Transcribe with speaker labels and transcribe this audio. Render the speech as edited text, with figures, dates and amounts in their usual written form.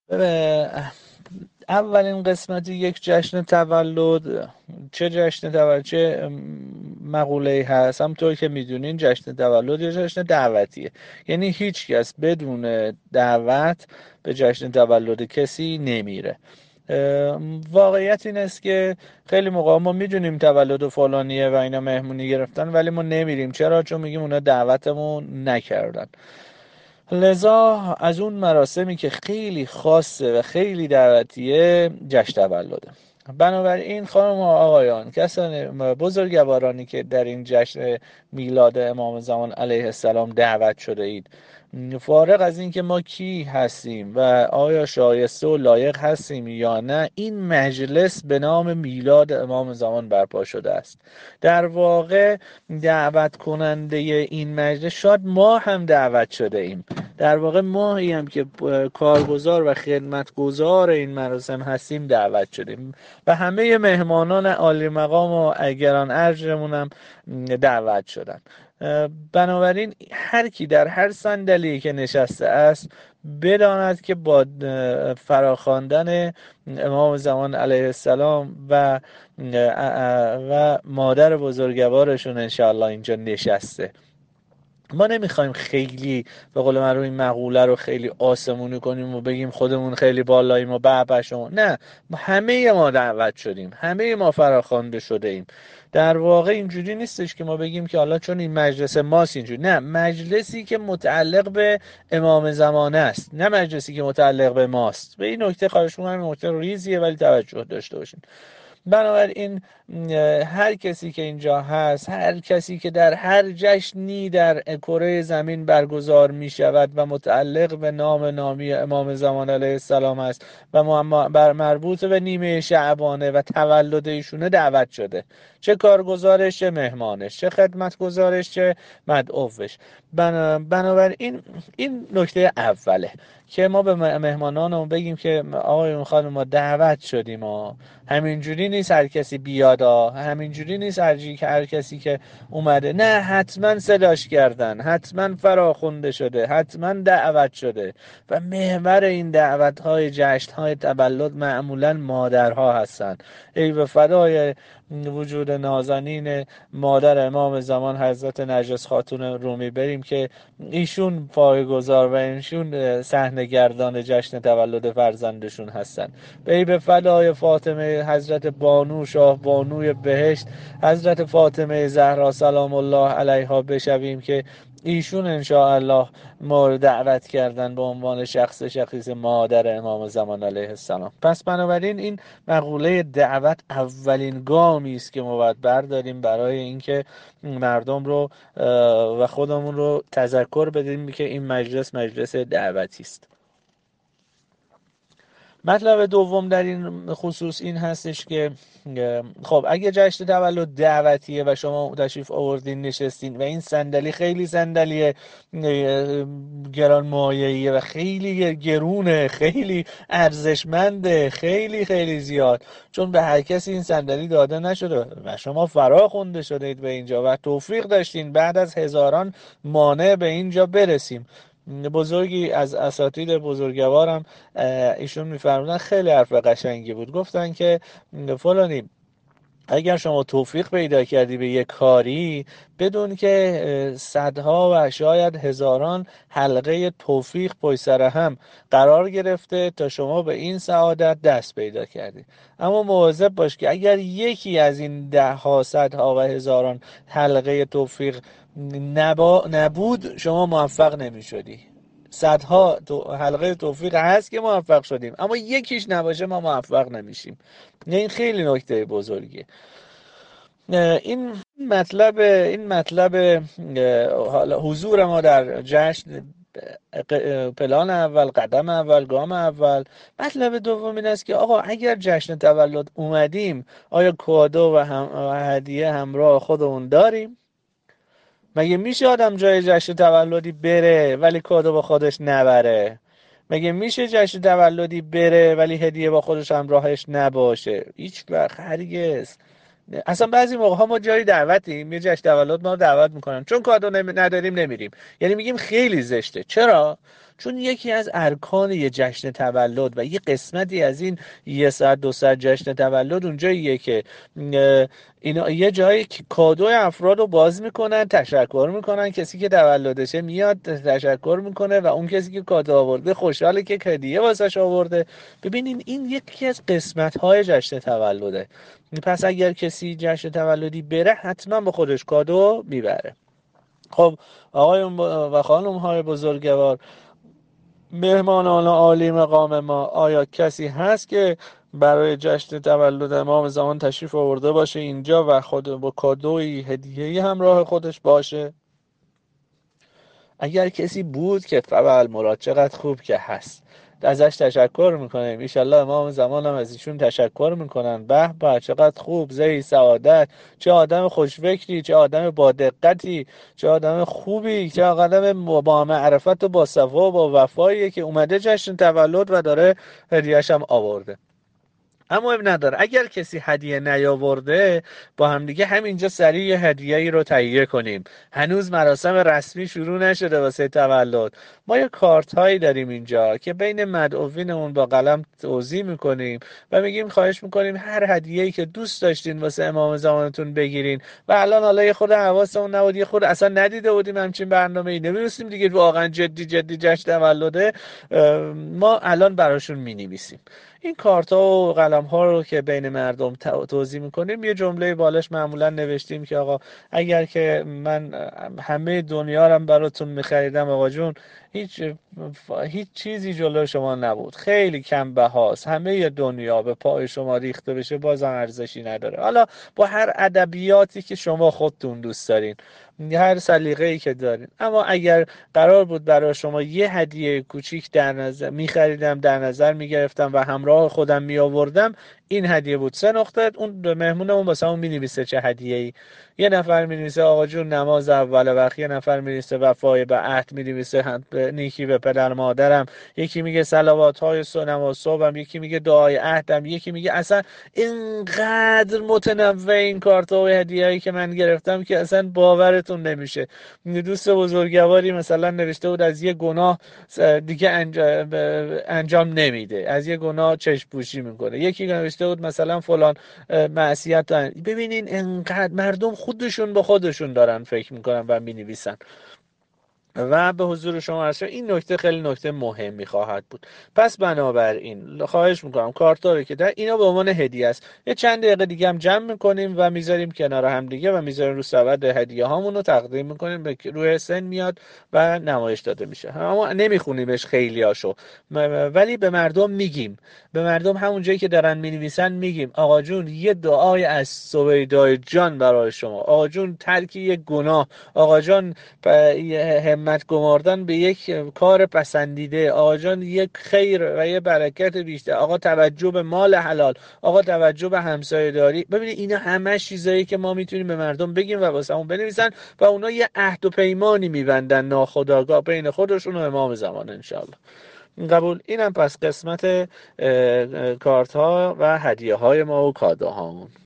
Speaker 1: ببین، اولین قسمت یک جشن تولد، چه جشن تولد چه مقوله‌ای هست، همونطور که میدونین جشن تولد یه جشن دعوتیه. یعنی هیچ کس بدون دعوت به جشن تولد کسی نمیره. واقعیت این است که خیلی موقع ما میدونیم تولد فلانیه و اینا مهمونی گرفتن، ولی ما نمیریم. چرا؟ چون میگیم اونا دعوتمون نکردن. لذا از اون مراسمی که خیلی خاصه و خیلی دعوتیه جشن تولده. بنابراین خانم و آقایان، کسان بزرگوارانی که در این جشن میلاد امام زمان علیه السلام دعوت شده اید، فارغ از این که ما کی هستیم و آیا شایسته و لایق هستیم یا نه، این مجلس به نام میلاد امام زمان برپا شده است. در واقع دعوت کننده این مجلس، شاید ما هم دعوت شده ایم، در واقع ماهی هم که کارگزار و خدمتگزار این مراسم هستیم دعوت شدیم و همه مهمانان عالی مقام و گران ارجمون هم دعوت شدن. بنابراین هر کی در هر صندلی که نشسته است بداند که با فراخواندن امام زمان علیه السلام و مادر بزرگوارشون انشاءالله اینجا نشسته. ما نمیخوایم خیلی به قول من رو این مقوله رو خیلی آسمونی کنیم و بگیم خودمون خیلی بالاییم و به شما. نه، همه ما دعوت شدیم، همه ما فراخوانده شده ایم. در واقع اینجوری نیستش که ما بگیم که حالا چون این مجلس ماست اینجوری. نه، مجلسی که متعلق به امام زمانه است، نه مجلسی که متعلق به ماست. به این نکته خواهش می‌کنم، این نکته ریزیه ولی توجه داشته باشین. بنابراین هر کسی که اینجا هست، هر کسی که در هر جشنی در کره زمین برگزار می شود و متعلق به نامی امام زمان علیه السلام است و مربوط به نیمه شعبانه و تولد ایشونه دعوت شده، چه کارگزارش، چه مهمانش، چه خدمتگزارش، چه مدعوش. بنابراین این نکته اوله که ما به مهمانانمون بگیم که آقای خانم ما دعوت شدیم، ما همینجوری نیست هر کسی بیاد، همینجوری نیست هر کسی که اومده. نه، حتما صداش کردن، حتما فراخونده شده، حتما دعوت شده و محور این دعوت های جشن های تولد معمولا مادرها هستن. ای به فدای وجود نازنین مادر امام زمان حضرت نرگس خاتون رومی بریم که ایشون پایه‌گذار و ایشون صحنه گردان جشن تولد فرزندشون هستن. ای به فدای فاطمه حضرت بانو شاه بانوی بهشت حضرت فاطمه زهرا سلام الله علیها بشویم که ایشون انشاءالله مورد دعوت کردن به عنوان شخص مادر امام زمان علیه السلام. پس بنابراین این مقوله دعوت اولین گامی است که ما باید برداریم برای اینکه مردم رو و خودمون رو تذکر بدیم که این مجلس دعوتی است. مطلب دوم در این خصوص این هستش که خب اگه جشن تولد دعوتیه و شما تشریف آوردین نشستین و این صندلی خیلی صندلی گرانمایه‌ایه و خیلی گرونه، خیلی ارزشمنده، خیلی خیلی زیاد، چون به هر کسی این صندلی داده نشده و شما فرا خونده شدید به اینجا و توفیق داشتین بعد از هزاران مانع به اینجا برسیم. بزرگی از اساتید بزرگوارم ایشون میفرمودن، خیلی حرف قشنگی بود، گفتن که فلانی اگر شما توفیق پیدا کردی به یک کاری، بدون که صدها و شاید هزاران حلقه توفیق پشت سر هم قرار گرفته تا شما به این سعادت دست پیدا کردی. اما مواظب باش که اگر یکی از این ده ها صدها و هزاران حلقه توفیق نبود، شما موفق نمی شدی. صدها حلقه توفیق هست که موفق شدیم، اما یکیش نباشه ما موفق نمیشیم. این خیلی نکته بزرگیه. این مطلب حالا حضور ما در جشن، پلان اول، قدم اول، گام اول. مطلب دوم این است که آقا اگر جشن تولد اومدیم، آیا کادو و هدیه همراه خودمون داریم؟ مگه میشه آدم جای جشن تولدی بره ولی کادو با خودش نبره؟ مگه میشه جشن تولدی بره ولی هدیه با خودش همراهش نباشه؟ هیچ وقت، هرگز. اصلا بعضی موقع ها ما جایی دعوتیم، یه جشن تولد ما رو دعوت میکنن، چون کادو نداریم نمیریم. یعنی میگیم خیلی زشته. چرا؟ چون یکی از ارکان یه جشن تولد و یه قسمتی از این 1 ساعت 2 ساعت جشن تولد اونجاییه که اینا یه جایی که کادوی افراد رو باز میکنن، تشکر میکنن، کسی که تولدشه میاد تشکر میکنه و اون کسی که کادو آورده خوشحاله که هدیه واسش آورده. ببینین این یکی از قسمت های جشن تولده. پس اگر کسی جشن تولدی بره حتما با خودش کادو میبره. خب آقایون و خانم های بزرگوار، مهمانان عالی مقام ما، آیا کسی هست که برای جشن تولد امام زمان تشریف آورده باشه اینجا و خود با کادوی هدیه‌ای همراه خودش باشه؟ اگر کسی بود که فبل مراد، چقدر خوب که هست، ازش تشکر میکنیم. ایشالله امام زمان هم از ایشون تشکر میکنن. به به چقدر خوب، زهی سعادت، چه آدم خوشفکری، چه آدم با دقتی، چه آدم خوبی، چه آدم با معرفت و با صفا و با وفاییه که اومده جشن تولد و داره هدیه‌اش هم آورده. اما اب نداره، اگر کسی هدیه نیاورده با همدیگه همینجا سریع یه هدیه‌ای رو تهیه کنیم. هنوز مراسم رسمی شروع نشده واسه تولد. ما یه کارت هایی داریم اینجا که بین مدعوینمون با قلم توزیع میکنیم و میگیم خواهش میکنیم هر هدیه‌ای که دوست داشتین واسه امام زمانتون بگیرین. و الان حالا یه خود حواسمون نبود، یه خود اصلا ندیده بودیم همچین برنامه‌ای، نمی‌دونستیم دیگه واقعا جدی جدی جشن تولده. ما الان براشون مینویسیم این کارت ها و قلم ها رو که بین مردم توزیع میکنیم. یه جمله بالاش معمولا نوشتیم که آقا اگر که من همه دنیا رو براتون میخریدم آقا جون، هیچ چیزی جلو شما نبود، خیلی کم بهاست، همه دنیا به پای شما ریخته بشه بازم ارزشی نداره. حالا با هر ادبیاتی که شما خودتون دوست دارین، هر سلیقه‌ای که دارین. اما اگر قرار بود برای شما یه هدیه کوچیک در نظر می‌خریدم، در نظر می‌گرفتم و همراه خودم می‌آوردم، این هدیه بود. 3 نقطه. اون مهمونمون واسه اون می‌نویسه چه هدیه‌ای. یه نفر می‌نویسه آقا جون نماز اول وقت، یه نفر می‌نویسه وفای به عهد، می‌نویسه نیکی به پدر مادرم، یکی میگه صلوات‌های نماز صبحم، یکی میگه دعای عهدم، یکی میگه اصلا اینقدر متنوع این کارت‌ها و هدیه‌ای که من گرفتم که اصلا باورتون نمیشه. دوست بزرگواری مثلا نوشته بود از یه گناه دیگه انجام نمیده، از یه گناه چشم پوشی میکنه. یکی نوشته بود مثلا فلان معصیت. ببینین انقدر مردم خودشون به خودشون دارن فکر میکنن و مینویسن. و به حضور شما عرض شد این نکته خیلی نکته مهمی خواهد بود. پس بنابراین خواهش میکنم کارتا رو که در اینا به عنوان هدیه است، یه چند دقیقه دیگه هم جمع میکنیم و میذاریم کنار هم دیگه و میذاریم رو سبد هدیه هامون رو تقدیم میکنیم به روی سن میاد و نمایش داده میشه. اما نمیخونیمش خیلی هاشو، ولی به مردم میگیم، به مردم همون جایی که دارن مینویسن میگیم آقا جون یه دعای از سویدای جان برای شما، آقا جون ترک یک گناه، آقا جان همت گماردن به یک کار پسندیده، آقا جان یک خیر و یک برکت بیشتر، آقا توجه به مال حلال، آقا توجه به همسایه داری. ببینید اینا همه چیزایی که ما میتونیم به مردم بگیم و واسه اون بنویسن و اونا یه عهد و پیمانی میبندن ناخودآگاه بین خودشون و امام زمان انشالله. قبول. اینم پس قسمت کارت ها و هدیه های ما و کادوهامون.